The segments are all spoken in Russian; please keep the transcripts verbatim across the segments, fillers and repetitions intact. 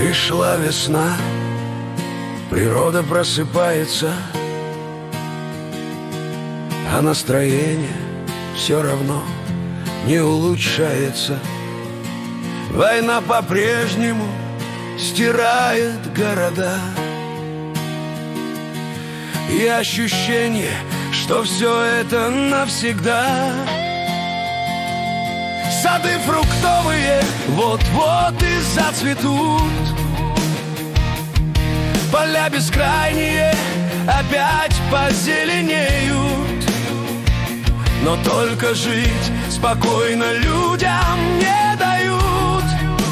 Пришла весна, природа просыпается, а настроение все равно не улучшается. Война по-прежнему стирает города, и ощущение, что все это навсегда. Сады фруктовые вот-вот и зацветут, поля бескрайние опять позеленеют. Но только жить спокойно людям не дают.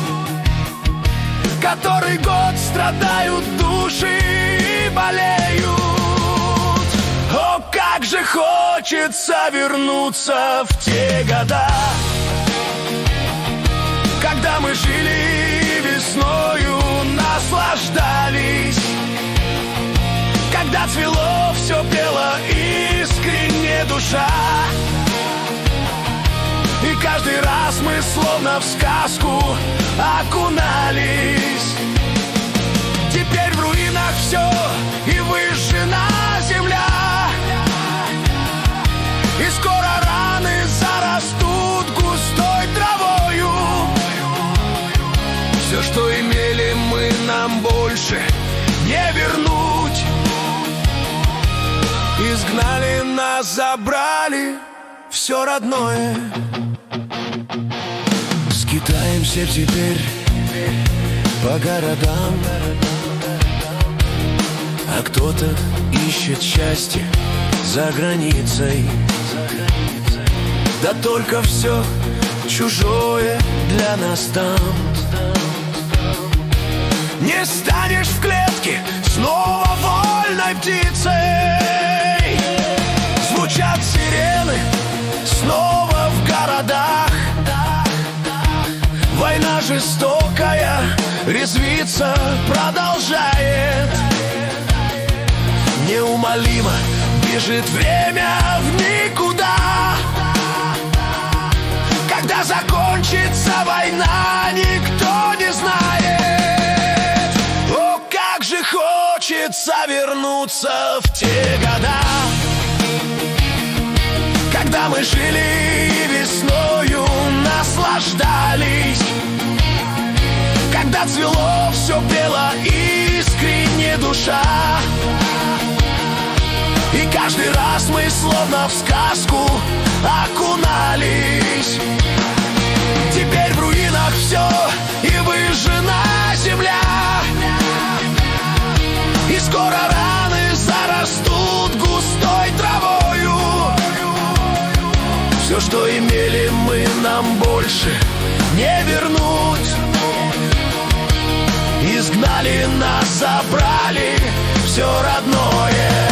Который год страдают души и болеют. О, как же хочется вернуться в те года, когда мы жили весною, наслаждались, когда цвело, все пело искренне душа. И каждый раз мы словно в сказку окунались. Теперь в руинах все и выжжена земля, и скоро раны зарастут густой травою. Все, что имели мы, нам больше не вернуть. Изгнали нас, забрали все родное. Скитаемся теперь по городам, а кто-то ищет счастье за границей. Да только все чужое для нас там. Не станешь в клетке снова вольной птицей. Звучат сирены снова в городах. Война жестокая резвиться продолжает. Неумолимо бежит время в никуда. Когда закончится война, никто не знает. О, как же хочется вернуться в те года, когда мы жили весною, наслаждались, когда цвело, все пело искренне душа. И каждый раз мы словно в сказку окунались. Теперь в руинах все и выжжена земля, и скоро раны зарастут густой травою. Все, что имели мы, нам больше не вернуть. Изгнали нас, забрали все родное.